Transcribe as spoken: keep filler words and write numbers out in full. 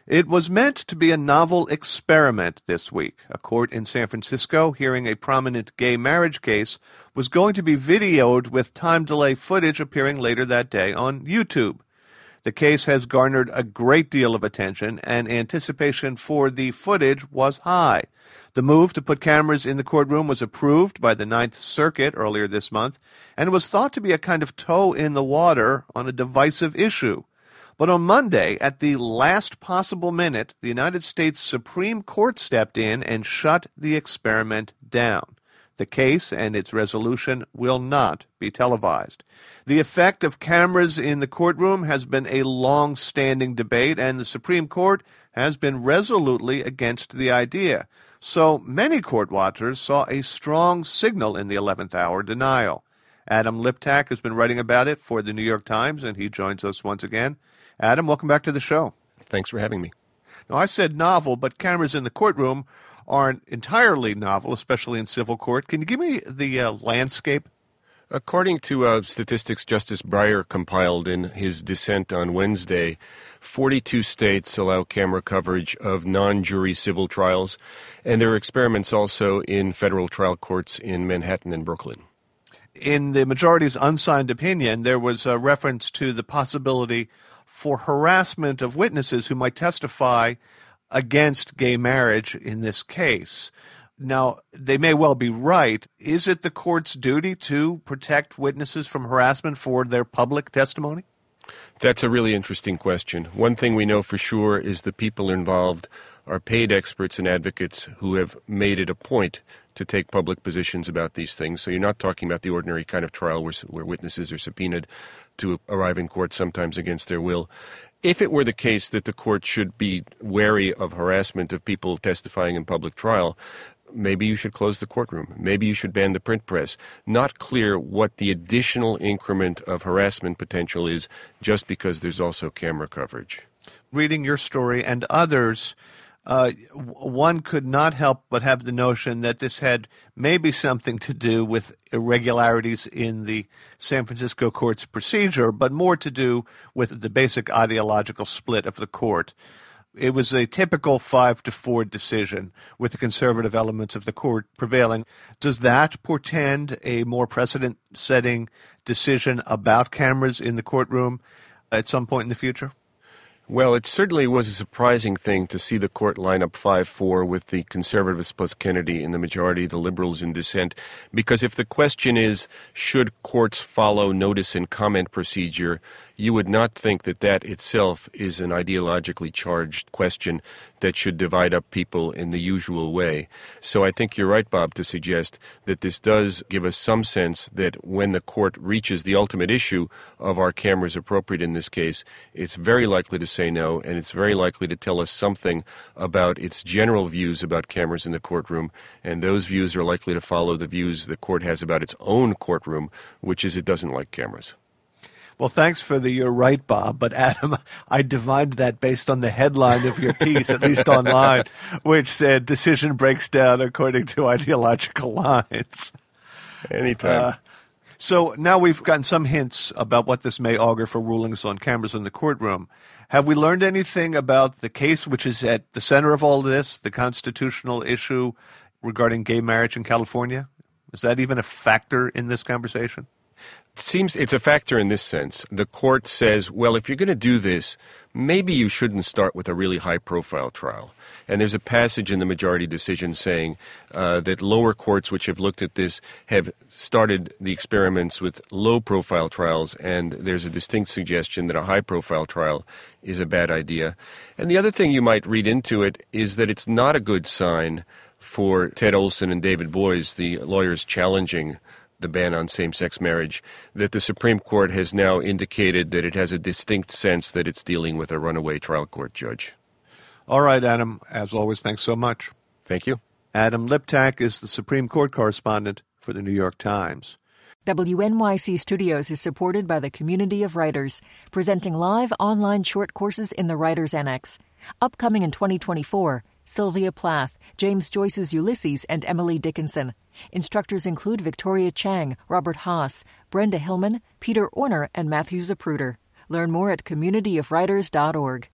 It was meant to be a novel experiment this week. A court in San Francisco hearing a prominent gay marriage case was going to be videoed with time delay footage appearing later that day on YouTube. The case has garnered a great deal of attention, and anticipation for the footage was high. The move to put cameras in the courtroom was approved by the Ninth Circuit earlier this month, and was thought to be a kind of toe in the water on a divisive issue. But on Monday, at the last possible minute, the United States Supreme Court stepped in and shut the experiment down. The case and its resolution will not be televised. The effect of cameras in the courtroom has been a long-standing debate, and the Supreme Court has been resolutely against the idea. So many court watchers saw a strong signal in the eleventh hour denial. Adam Liptak has been writing about it for the New York Times, and he joins us once again. Adam, welcome back to the show. Thanks for having me. Now, I said novel, but cameras in the courtroom aren't entirely novel, especially in civil court. Can you give me the uh, landscape? According to uh, statistics Justice Breyer compiled in his dissent on Wednesday, forty-two states allow camera coverage of non-jury civil trials, and there are experiments also in federal trial courts in Manhattan and Brooklyn. In the majority's unsigned opinion, there was a reference to the possibility for harassment of witnesses who might testify against gay marriage in this case. Now, they may well be right. Is it the court's duty to protect witnesses from harassment for their public testimony? That's a really interesting question. One thing we know for sure is the people involved are paid experts and advocates who have made it a point to take public positions about these things. So you're not talking about the ordinary kind of trial where, where witnesses are subpoenaed to arrive in court sometimes against their will. If it were the case that the court should be wary of harassment of people testifying in public trial, maybe you should close the courtroom. Maybe you should ban the print press. Not clear what the additional increment of harassment potential is just because there's also camera coverage. Reading your story and others, uh, one could not help but have the notion that this had maybe something to do with irregularities in the San Francisco court's procedure, but more to do with the basic ideological split of the court. It was a typical five to four decision with the conservative elements of the court prevailing. Does that portend a more precedent-setting decision about cameras in the courtroom at some point in the future? Well, it certainly was a surprising thing to see the court line up five four with the conservatives plus Kennedy in the majority, the liberals in dissent, because if the question is, should courts follow notice and comment procedure, you would not think that that itself is an ideologically charged question that should divide up people in the usual way. So I think you're right, Bob, to suggest that this does give us some sense that when the court reaches the ultimate issue of are cameras appropriate in this case, it's very likely to say no, and it's very likely to tell us something about its general views about cameras in the courtroom, and those views are likely to follow the views the court has about its own courtroom, which is it doesn't like cameras. Well, thanks for the you're right, Bob. But, Adam, I divined that based on the headline of your piece, at least online, which said, decision breaks down according to ideological lines. Anytime. Uh, so now we've gotten some hints about what this may augur for rulings on cameras in the courtroom. Have we learned anything about the case which is at the center of all this, the constitutional issue regarding gay marriage in California? Is that even a factor in this conversation? It seems it's a factor in this sense. The court says, well, if you're going to do this, maybe you shouldn't start with a really high-profile trial. And there's a passage in the majority decision saying uh, that lower courts which have looked at this have started the experiments with low-profile trials, and there's a distinct suggestion that a high-profile trial is a bad idea. And the other thing you might read into it is that it's not a good sign for Ted Olson and David Boies, the lawyers challenging the ban on same-sex marriage, that the Supreme Court has now indicated that it has a distinct sense that it's dealing with a runaway trial court judge. All right, Adam. As always, thanks so much. Thank you. Adam Liptak is the Supreme Court correspondent for the New York Times. W N Y C Studios is supported by the Community of Writers, presenting live online short courses in the Writers Annex. Upcoming in twenty twenty-four, Sylvia Plath, James Joyce's Ulysses, and Emily Dickinson. Instructors include Victoria Chang, Robert Haas, Brenda Hillman, Peter Orner, and Matthew Zapruder. Learn more at community of writers dot org.